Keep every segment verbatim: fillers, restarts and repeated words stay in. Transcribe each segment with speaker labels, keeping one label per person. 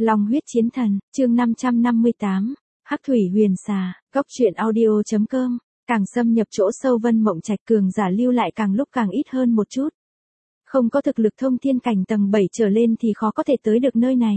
Speaker 1: Long huyết chiến thần, chương năm trăm năm mươi tám, Hắc thủy huyền xà, góc truyện audio chấm com. Càng xâm nhập chỗ sâu Vân Mộng Trạch, cường giả lưu lại càng lúc càng ít hơn một chút. Không có thực lực thông thiên cảnh tầng bảy trở lên thì khó có thể tới được nơi này.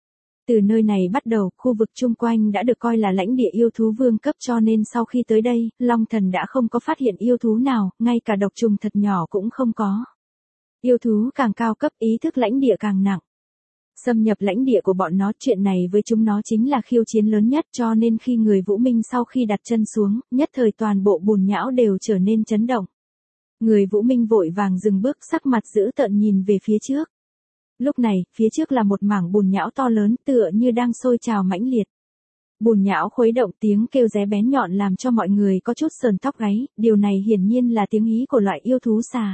Speaker 1: Từ nơi này bắt đầu, khu vực chung quanh đã được coi là lãnh địa yêu thú vương cấp, cho nên sau khi tới đây, Long Thần đã không có phát hiện yêu thú nào, ngay cả độc trùng thật nhỏ cũng không có. Yêu thú càng cao cấp, ý thức lãnh địa càng nặng. Xâm nhập lãnh địa của bọn nó, chuyện này với chúng nó chính là khiêu chiến lớn nhất, cho nên khi người Vũ Minh sau khi đặt chân xuống, nhất thời toàn bộ bùn nhão đều trở nên chấn động. Người Vũ Minh vội vàng dừng bước, sắc mặt dữ tợn nhìn về phía trước. Lúc này, phía trước là một mảng bùn nhão to lớn, tựa như đang sôi trào mãnh liệt. Bùn nhão khuấy động, tiếng kêu ré bén nhọn làm cho mọi người có chút sờn tóc gáy, điều này hiển nhiên là tiếng hí của loại yêu thú xà.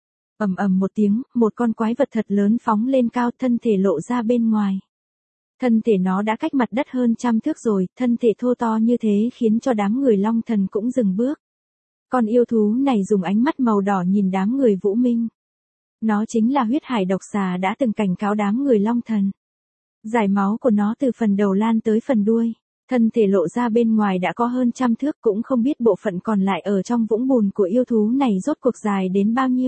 Speaker 1: Ầm ầm một tiếng, một con quái vật thật lớn phóng lên cao, thân thể lộ ra bên ngoài. Thân thể nó đã cách mặt đất hơn trăm thước rồi, thân thể thô to như thế khiến cho đám người Long Thần cũng dừng bước. Con yêu thú này dùng ánh mắt màu đỏ nhìn đám người Vũ Minh. Nó chính là huyết hải độc xà đã từng cảnh cáo đám người Long Thần. Dải máu của nó từ phần đầu lan tới phần đuôi, thân thể lộ ra bên ngoài đã có hơn trăm thước, cũng không biết bộ phận còn lại ở trong vũng bùn của yêu thú này rốt cuộc dài đến bao nhiêu.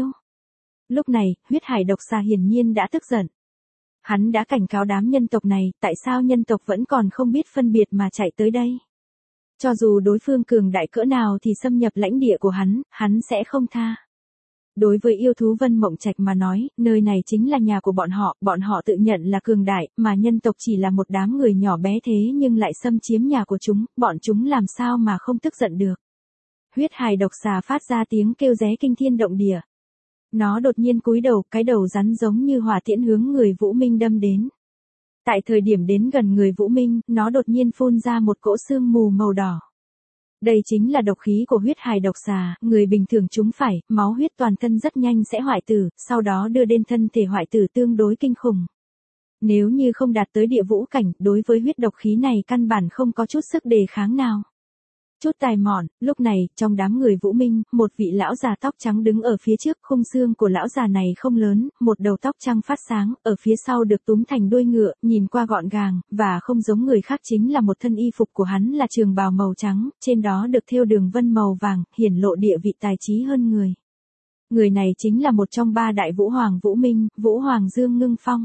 Speaker 1: Lúc này, huyết hải độc xà hiển nhiên đã tức giận. Hắn đã cảnh cáo đám nhân tộc này, tại sao nhân tộc vẫn còn không biết phân biệt mà chạy tới đây. Cho dù đối phương cường đại cỡ nào thì xâm nhập lãnh địa của hắn, hắn sẽ không tha. Đối với yêu thú Vân Mộng Trạch mà nói, nơi này chính là nhà của bọn họ, bọn họ tự nhận là cường đại, mà nhân tộc chỉ là một đám người nhỏ bé thế nhưng lại xâm chiếm nhà của chúng, bọn chúng làm sao mà không tức giận được. Huyết hải độc xà phát ra tiếng kêu ré kinh thiên động địa. Nó đột nhiên cúi đầu, cái đầu rắn giống như hỏa tiễn hướng người Vũ Minh đâm đến. Tại thời điểm đến gần người Vũ Minh, nó đột nhiên phun ra một cỗ sương mù màu đỏ. Đây chính là độc khí của huyết hải độc xà, người bình thường chúng phải, máu huyết toàn thân rất nhanh sẽ hoại tử, sau đó đưa đến thân thể hoại tử tương đối kinh khủng. Nếu như không đạt tới địa vũ cảnh, đối với huyết độc khí này căn bản không có chút sức đề kháng nào. Chút tài mọn, lúc này, trong đám người Vũ Minh, một vị lão già tóc trắng đứng ở phía trước, khung xương của lão già này không lớn, một đầu tóc trắng phát sáng, ở phía sau được túm thành đuôi ngựa, nhìn qua gọn gàng, và không giống người khác, chính là một thân y phục của hắn là trường bào màu trắng, trên đó được thêu đường vân màu vàng, hiển lộ địa vị tài trí hơn người. Người này chính là một trong ba đại Vũ Hoàng Vũ Minh, Vũ Hoàng Dương Ngưng Phong.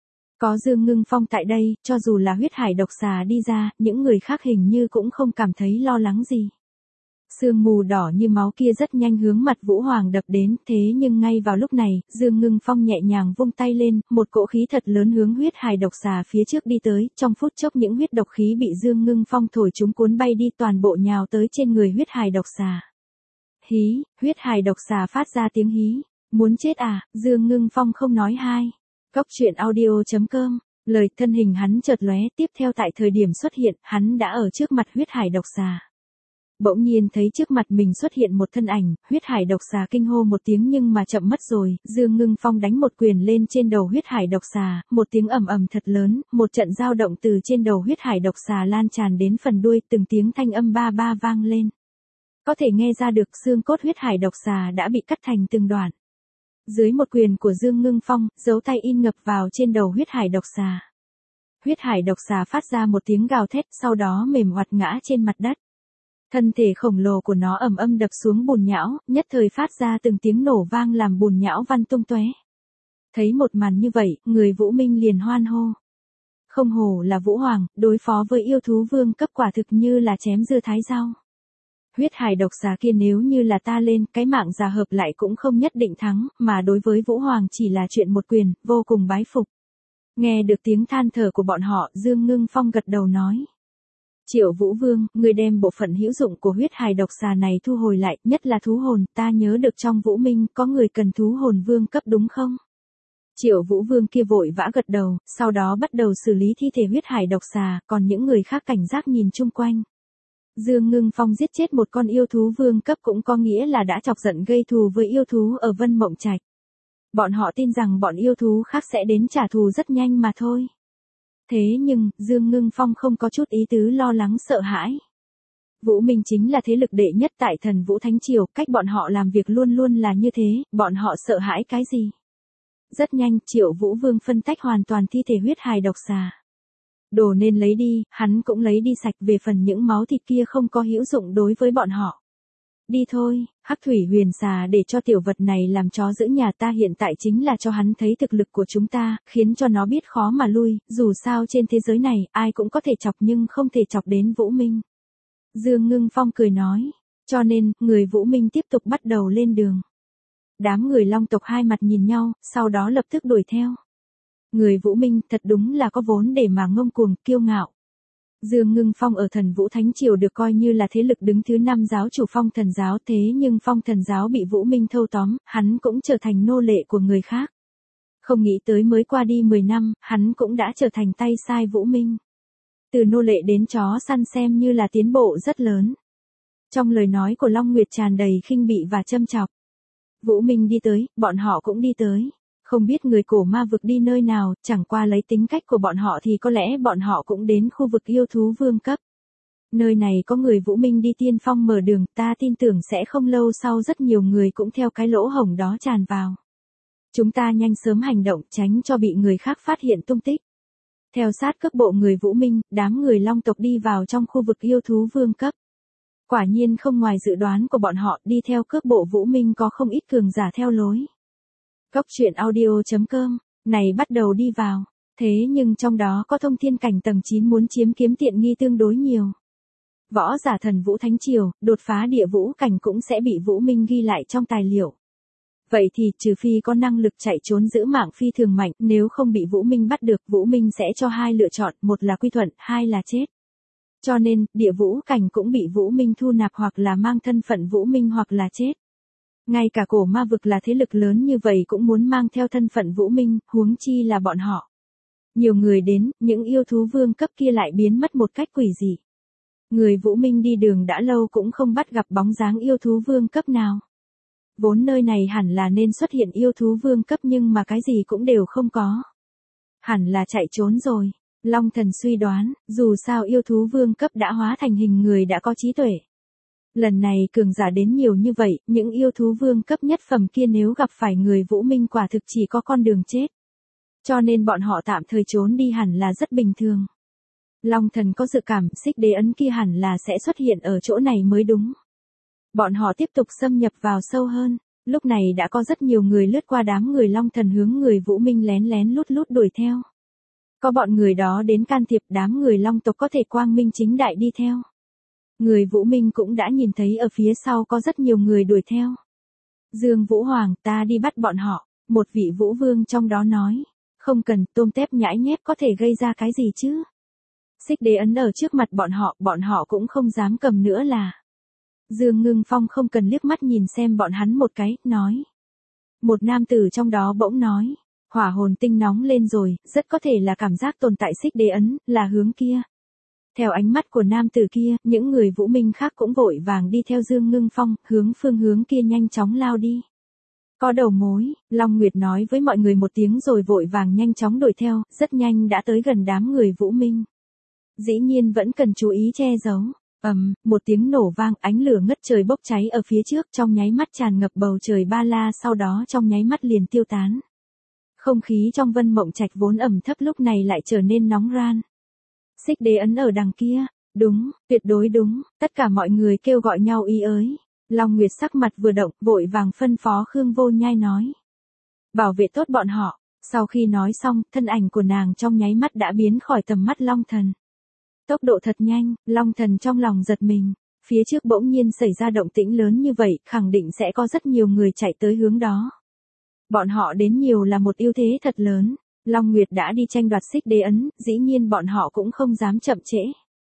Speaker 1: Có Dương Ngưng Phong tại đây, cho dù là huyết hải độc xà đi ra, những người khác hình như cũng không cảm thấy lo lắng gì. Sương mù đỏ như máu kia rất nhanh hướng mặt Vũ Hoàng đập đến, thế nhưng ngay vào lúc này, Dương Ngưng Phong nhẹ nhàng vung tay lên, một cỗ khí thật lớn hướng huyết hải độc xà phía trước đi tới, trong phút chốc những huyết độc khí bị Dương Ngưng Phong thổi chúng cuốn bay đi, toàn bộ nhào tới trên người huyết hải độc xà. Hí, huyết hải độc xà phát ra tiếng hí, muốn chết à, Dương Ngưng Phong không nói hai. Góc truyện audio chấm com, lời thân hình hắn chợt lóe, tiếp theo tại thời điểm xuất hiện, hắn đã ở trước mặt huyết hải độc xà. Bỗng nhiên thấy trước mặt mình xuất hiện một thân ảnh, huyết hải độc xà kinh hô một tiếng nhưng mà chậm mất rồi, Dương Ngưng Phong đánh một quyền lên trên đầu huyết hải độc xà, một tiếng ầm ầm thật lớn, một trận dao động từ trên đầu huyết hải độc xà lan tràn đến phần đuôi, từng tiếng thanh âm ba ba vang lên. Có thể nghe ra được xương cốt huyết hải độc xà đã bị cắt thành từng đoạn. Dưới một quyền của Dương Ngưng Phong, dấu tay in ngập vào trên đầu huyết hải độc xà. Huyết hải độc xà phát ra một tiếng gào thét, sau đó mềm oặt ngã trên mặt đất. Thân thể khổng lồ của nó ầm ầm đập xuống bùn nhão, nhất thời phát ra từng tiếng nổ vang làm bùn nhão văng tung tóe. Thấy một màn như vậy, người Vũ Minh liền hoan hô. Không hổ là Vũ Hoàng, đối phó với yêu thú vương cấp quả thực như là chém dưa thái rau. Huyết hải độc xà kia nếu như là ta lên, cái mạng già hợp lại cũng không nhất định thắng, mà đối với Vũ Hoàng chỉ là chuyện một quyền, vô cùng bái phục. Nghe được tiếng than thở của bọn họ, Dương Ngưng Phong gật đầu nói. Triệu Vũ Vương, người đem bộ phận hữu dụng của huyết hải độc xà này thu hồi lại, nhất là thú hồn, ta nhớ được trong Vũ Minh có người cần thú hồn vương cấp đúng không? Triệu Vũ Vương kia vội vã gật đầu, sau đó bắt đầu xử lý thi thể huyết hải độc xà, còn những người khác cảnh giác nhìn chung quanh. Dương Ngưng Phong giết chết một con yêu thú vương cấp cũng có nghĩa là đã chọc giận gây thù với yêu thú ở Vân Mộng Trạch. Bọn họ tin rằng bọn yêu thú khác sẽ đến trả thù rất nhanh mà thôi. Thế nhưng, Dương Ngưng Phong không có chút ý tứ lo lắng sợ hãi. Vũ Minh chính là thế lực đệ nhất tại Thần Vũ Thánh Triều, cách bọn họ làm việc luôn luôn là như thế, bọn họ sợ hãi cái gì? Rất nhanh, Triệu Vũ Vương phân tách hoàn toàn thi thể huyết hài độc xà. Đồ nên lấy đi, hắn cũng lấy đi sạch, về phần những máu thịt kia không có hữu dụng đối với bọn họ. Đi thôi, Hắc Thủy Huyền Xà, để cho tiểu vật này làm chó giữ nhà ta hiện tại chính là cho hắn thấy thực lực của chúng ta, khiến cho nó biết khó mà lui, dù sao trên thế giới này, ai cũng có thể chọc nhưng không thể chọc đến Vũ Minh. Dương Ngưng Phong cười nói, cho nên, người Vũ Minh tiếp tục bắt đầu lên đường. Đám người Long tộc hai mặt nhìn nhau, sau đó lập tức đuổi theo. Người Vũ Minh thật đúng là có vốn để mà ngông cuồng, kiêu ngạo. Dương Ngưng Phong ở Thần Vũ Thánh Triều được coi như là thế lực đứng thứ năm giáo chủ Phong Thần giáo, thế nhưng Phong Thần giáo bị Vũ Minh thâu tóm, hắn cũng trở thành nô lệ của người khác. Không nghĩ tới mới qua đi mười năm, hắn cũng đã trở thành tay sai Vũ Minh. Từ nô lệ đến chó săn xem như là tiến bộ rất lớn. Trong lời nói của Long Nguyệt tràn đầy khinh bỉ và châm chọc. Vũ Minh đi tới, bọn họ cũng đi tới. Không biết người cổ ma vực đi nơi nào, chẳng qua lấy tính cách của bọn họ thì có lẽ bọn họ cũng đến khu vực yêu thú vương cấp. Nơi này có người Vũ Minh đi tiên phong mở đường, ta tin tưởng sẽ không lâu sau rất nhiều người cũng theo cái lỗ hổng đó tràn vào. Chúng ta nhanh sớm hành động, tránh cho bị người khác phát hiện tung tích. Theo sát cấp bộ người Vũ Minh, đám người Long tộc đi vào trong khu vực yêu thú vương cấp. Quả nhiên không ngoài dự đoán của bọn họ, đi theo cướp bộ Vũ Minh có không ít cường giả theo lối. Cốc truyện audio chấm com, này bắt đầu đi vào, thế nhưng trong đó có thông thiên cảnh tầng chín muốn chiếm kiếm tiện nghi tương đối nhiều. Võ giả Thần Vũ Thánh Triều, đột phá địa vũ cảnh cũng sẽ bị Vũ Minh ghi lại trong tài liệu. Vậy thì trừ phi có năng lực chạy trốn giữ mạng phi thường mạnh, nếu không bị Vũ Minh bắt được, Vũ Minh sẽ cho hai lựa chọn, một là quy thuận, hai là chết. Cho nên, địa vũ cảnh cũng bị Vũ Minh thu nạp hoặc là mang thân phận Vũ Minh hoặc là chết. Ngay cả cổ ma vực là thế lực lớn như vậy cũng muốn mang theo thân phận Vũ Minh, huống chi là bọn họ. Nhiều người đến, những yêu thú vương cấp kia lại biến mất một cách quỷ dị. Người Vũ Minh đi đường đã lâu cũng không bắt gặp bóng dáng yêu thú vương cấp nào. Vốn nơi này hẳn là nên xuất hiện yêu thú vương cấp nhưng mà cái gì cũng đều không có. Hẳn là chạy trốn rồi. Long Thần suy đoán, dù sao yêu thú vương cấp đã hóa thành hình người đã có trí tuệ. Lần này cường giả đến nhiều như vậy, những yêu thú vương cấp nhất phẩm kia nếu gặp phải người Vũ Minh quả thực chỉ có con đường chết. Cho nên bọn họ tạm thời trốn đi hẳn là rất bình thường. Long Thần có dự cảm xích đế ấn kia hẳn là sẽ xuất hiện ở chỗ này mới đúng. Bọn họ tiếp tục xâm nhập vào sâu hơn, lúc này đã có rất nhiều người lướt qua đám người Long Thần hướng người Vũ Minh lén lén lút lút đuổi theo. Có bọn người đó đến can thiệp, đám người Long tộc có thể quang minh chính đại đi theo. Người Vũ Minh cũng đã nhìn thấy ở phía sau có rất nhiều người đuổi theo. Dương Vũ Hoàng, ta đi bắt bọn họ, một vị Vũ Vương trong đó nói. Không cần, tôm tép nhãi nhép có thể gây ra cái gì chứ. Xích đế ấn ở trước mặt bọn họ, bọn họ cũng không dám cầm nữa là. Dương Ngưng Phong không cần liếc mắt nhìn xem bọn hắn một cái, nói. Một nam tử trong đó bỗng nói. Hỏa hồn tinh nóng lên rồi, rất có thể là cảm giác tồn tại xích đế ấn, là hướng kia. Theo ánh mắt của nam tử kia, những người Vũ Minh khác cũng vội vàng đi theo Dương Ngưng Phong, hướng phương hướng kia nhanh chóng lao đi. Có đầu mối, Long Nguyệt nói với mọi người một tiếng rồi vội vàng nhanh chóng đuổi theo, rất nhanh đã tới gần đám người Vũ Minh. Dĩ nhiên vẫn cần chú ý che giấu. Ầm, um, một tiếng nổ vang, ánh lửa ngất trời bốc cháy ở phía trước, trong nháy mắt tràn ngập bầu trời ba la, sau đó trong nháy mắt liền tiêu tán. Không khí trong Vân Mộng Trạch vốn ẩm thấp lúc này lại trở nên nóng ran. Xích đế ấn ở đằng kia, đúng, tuyệt đối đúng, tất cả mọi người kêu gọi nhau ý ới. Long Nguyệt sắc mặt vừa động, vội vàng phân phó Khương Vô Nhai nói. Bảo vệ tốt bọn họ, sau khi nói xong, thân ảnh của nàng trong nháy mắt đã biến khỏi tầm mắt Long Thần. Tốc độ thật nhanh, Long Thần trong lòng giật mình, phía trước bỗng nhiên xảy ra động tĩnh lớn như vậy, khẳng định sẽ có rất nhiều người chạy tới hướng đó. Bọn họ đến nhiều là một ưu thế thật lớn. Long Nguyệt đã đi tranh đoạt xích đế ấn, dĩ nhiên bọn họ cũng không dám chậm trễ.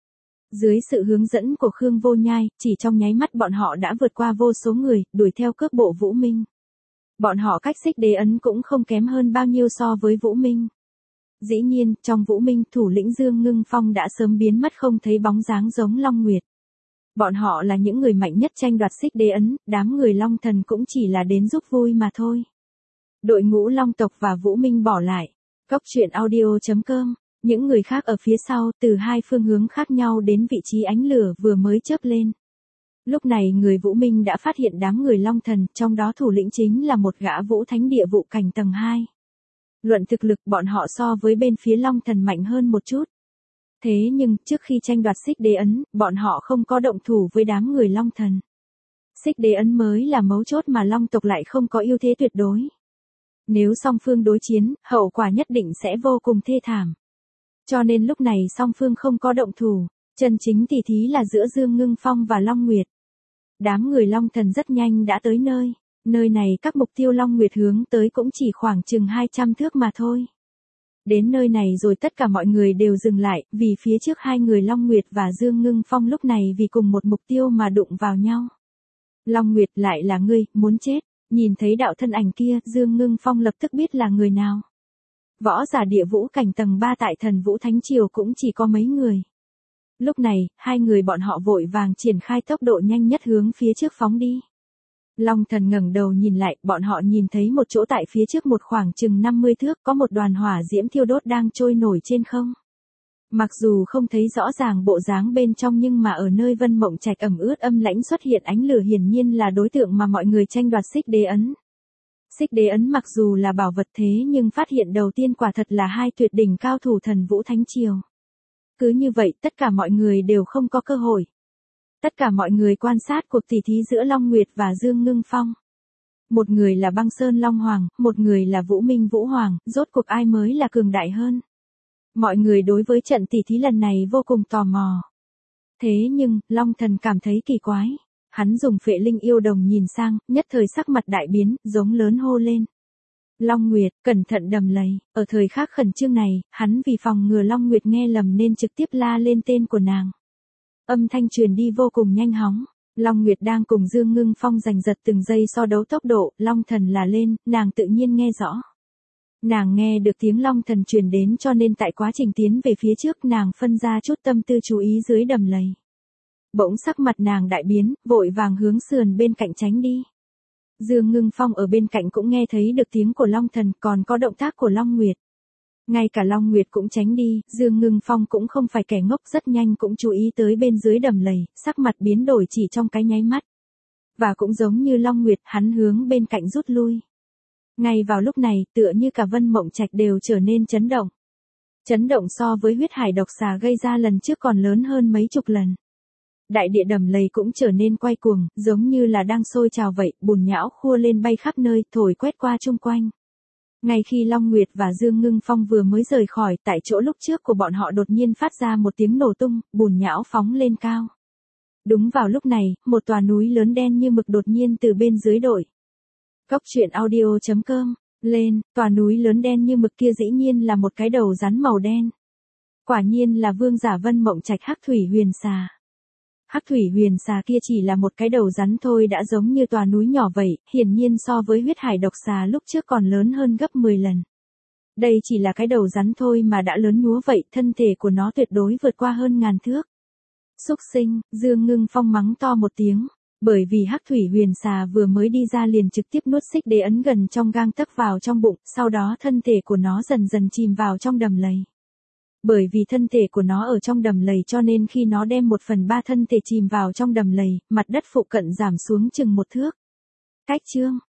Speaker 1: Dưới sự hướng dẫn của Khương Vô Nhai, chỉ trong nháy mắt bọn họ đã vượt qua vô số người, đuổi theo cướp bộ Vũ Minh. Bọn họ cách xích đế ấn cũng không kém hơn bao nhiêu so với Vũ Minh. Dĩ nhiên, trong Vũ Minh, thủ lĩnh Dương Ngưng Phong đã sớm biến mất không thấy bóng dáng giống Long Nguyệt. Bọn họ là những người mạnh nhất tranh đoạt xích đế ấn, đám người Long Thần cũng chỉ là đến giúp vui mà thôi. Đội ngũ Long tộc và Vũ Minh bỏ lại. Cốc truyện audio chấm com, những người khác ở phía sau, từ hai phương hướng khác nhau đến vị trí ánh lửa vừa mới chớp lên. Lúc này người Vũ Minh đã phát hiện đám người Long Thần, trong đó thủ lĩnh chính là một gã Vũ Thánh địa vụ cảnh tầng hai. Luận thực lực bọn họ so với bên phía Long Thần mạnh hơn một chút. Thế nhưng, trước khi tranh đoạt xích đế ấn, bọn họ không có động thủ với đám người Long Thần. Xích đế ấn mới là mấu chốt mà Long tộc lại không có ưu thế tuyệt đối. Nếu song phương đối chiến, hậu quả nhất định sẽ vô cùng thê thảm. Cho nên lúc này song phương không có động thủ, chân chính tỉ thí là giữa Dương Ngưng Phong và Long Nguyệt. Đám người Long Thần rất nhanh đã tới nơi, nơi này các mục tiêu Long Nguyệt hướng tới cũng chỉ khoảng chừng hai trăm thước mà thôi. Đến nơi này rồi tất cả mọi người đều dừng lại, vì phía trước hai người Long Nguyệt và Dương Ngưng Phong lúc này vì cùng một mục tiêu mà đụng vào nhau. Long Nguyệt, lại là ngươi, muốn chết. Nhìn thấy đạo thân ảnh kia, Dương Ngưng Phong lập tức biết là người nào. Võ giả địa vũ cảnh tầng ba tại Thần Vũ Thánh Triều cũng chỉ có mấy người. Lúc này, hai người bọn họ vội vàng triển khai tốc độ nhanh nhất hướng phía trước phóng đi. Long Thần ngẩng đầu nhìn lại, bọn họ nhìn thấy một chỗ tại phía trước một khoảng chừng năm mươi thước, có một đoàn hỏa diễm thiêu đốt đang trôi nổi trên không. Mặc dù không thấy rõ ràng bộ dáng bên trong nhưng mà ở nơi Vân Mộng Trạch ẩm ướt âm lãnh xuất hiện ánh lửa hiển nhiên là đối tượng mà mọi người tranh đoạt xích đế ấn. Xích đế ấn mặc dù là bảo vật thế nhưng phát hiện đầu tiên quả thật là hai tuyệt đỉnh cao thủ Thần Vũ Thánh Triều. Cứ như vậy tất cả mọi người đều không có cơ hội. Tất cả mọi người quan sát cuộc tỉ thí giữa Long Nguyệt và Dương Ngưng Phong. Một người là Băng Sơn Long Hoàng, một người là Vũ Minh Vũ Hoàng, rốt cuộc ai mới là cường đại hơn. Mọi người đối với trận tỉ thí lần này vô cùng tò mò. Thế nhưng, Long Thần cảm thấy kỳ quái. Hắn dùng phệ linh yêu đồng nhìn sang, nhất thời sắc mặt đại biến, giống lớn hô lên. Long Nguyệt, cẩn thận đầm lầy. Ở thời khắc khẩn trương này, hắn vì phòng ngừa Long Nguyệt nghe lầm nên trực tiếp la lên tên của nàng. Âm thanh truyền đi vô cùng nhanh hóng. Long Nguyệt đang cùng Dương Ngưng Phong giành giật từng giây so đấu tốc độ, Long Thần là lên, nàng tự nhiên nghe rõ. Nàng nghe được tiếng Long Thần truyền đến cho nên tại quá trình tiến về phía trước nàng phân ra chút tâm tư chú ý dưới đầm lầy. Bỗng sắc mặt nàng đại biến, vội vàng hướng sườn bên cạnh tránh đi. Dương Ngưng Phong ở bên cạnh cũng nghe thấy được tiếng của Long Thần, còn có động tác của Long Nguyệt. Ngay cả Long Nguyệt cũng tránh đi, Dương Ngưng Phong cũng không phải kẻ ngốc, rất nhanh cũng chú ý tới bên dưới đầm lầy, sắc mặt biến đổi chỉ trong cái nháy mắt. Và cũng giống như Long Nguyệt, hắn hướng bên cạnh rút lui. Ngay vào lúc này, tựa như cả Vân Mộng Trạch đều trở nên chấn động. Chấn động so với huyết hải độc xà gây ra lần trước còn lớn hơn mấy chục lần. Đại địa đầm lầy cũng trở nên quay cuồng, giống như là đang sôi trào vậy, bùn nhão khua lên bay khắp nơi, thổi quét qua chung quanh. Ngay khi Long Nguyệt và Dương Ngưng Phong vừa mới rời khỏi, tại chỗ lúc trước của bọn họ đột nhiên phát ra một tiếng nổ tung, bùn nhão phóng lên cao. Đúng vào lúc này, một tòa núi lớn đen như mực đột nhiên từ bên dưới đội. Góc truyện audio chấm com, lên, tòa núi lớn đen như mực kia dĩ nhiên là một cái đầu rắn màu đen. Quả nhiên là vương giả Vân Mộng Trạch Hắc Thủy Huyền Xà. Hắc Thủy Huyền Xà kia chỉ là một cái đầu rắn thôi đã giống như tòa núi nhỏ vậy, hiển nhiên so với huyết hải độc xà lúc trước còn lớn hơn gấp mười lần. Đây chỉ là cái đầu rắn thôi mà đã lớn nhúa vậy, thân thể của nó tuyệt đối vượt qua hơn ngàn thước. Xúc sinh, Dương Ngưng Phong mắng to một tiếng, bởi vì Hắc Thủy Huyền Xà vừa mới đi ra liền trực tiếp nuốt xích đế ấn gần trong gang tấc vào trong bụng, sau đó thân thể của nó dần dần chìm vào trong đầm lầy. Bởi vì thân thể của nó ở trong đầm lầy cho nên khi nó đem một phần ba thân thể chìm vào trong đầm lầy, mặt đất phụ cận giảm xuống chừng một thước. Cách chương,